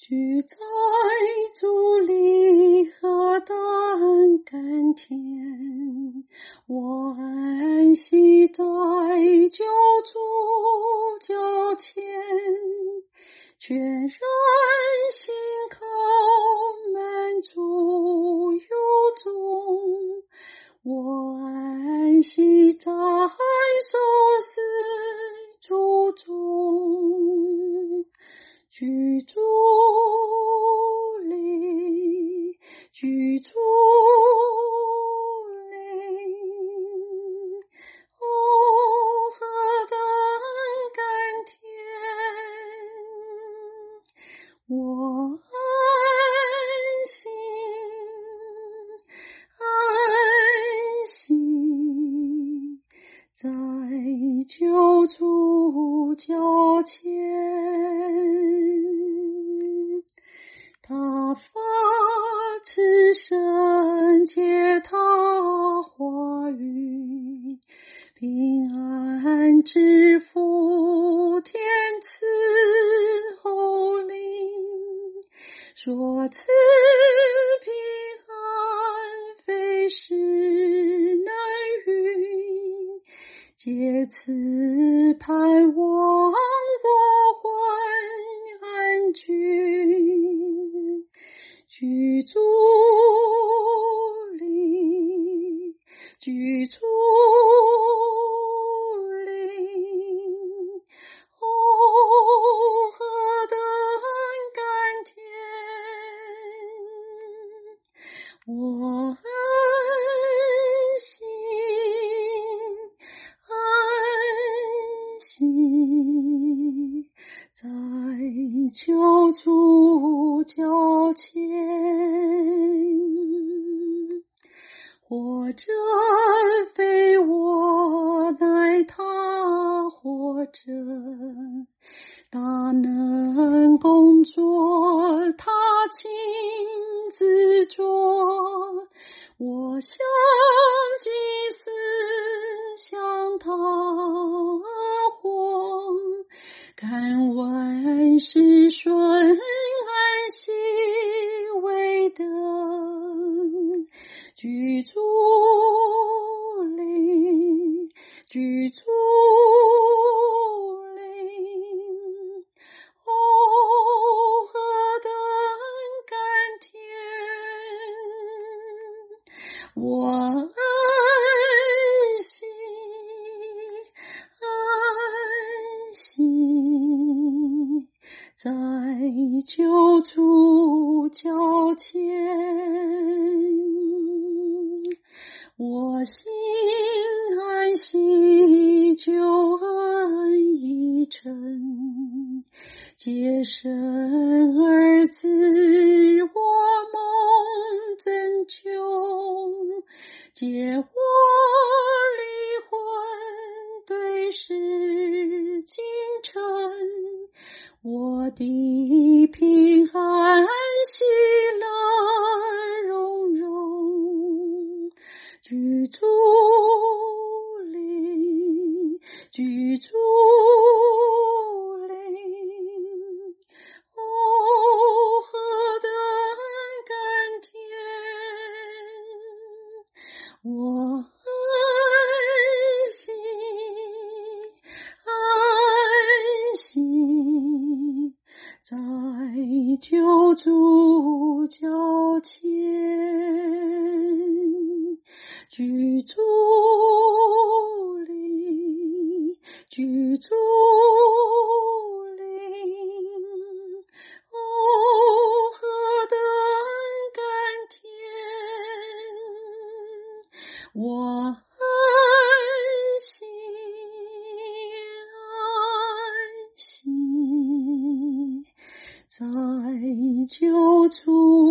居在竹林何等甘甜，我安息在救主脚前，全然心靠满足有中，我安息在受死主中，居住里，居住里，哦，何等甘甜！我安心，安心，在救主脚前。他发慈圣洁他话语，平安之福天赐厚灵，说赐平安非是难遇，借此盼望我魂安居，居住里，居住里，哦，何等甘甜！我安心，安心，在救主脚前，活着非我，乃他活着，大能工作他亲自做，我像祭司向他活，看万事顺，安息为德，居住里，居住里，哦，何等甘甜！我安息，安息，在救主脚前，我心安息，救恩已成，接生儿子，我蒙拯救，解我离魂，对视今晨，我的平安喜乐融融，居住里，居住里，哦，何等甘甜！我安心，安心，在救主脚前，居住里，居住里，哦，何等甘甜！我安心，安心，在救主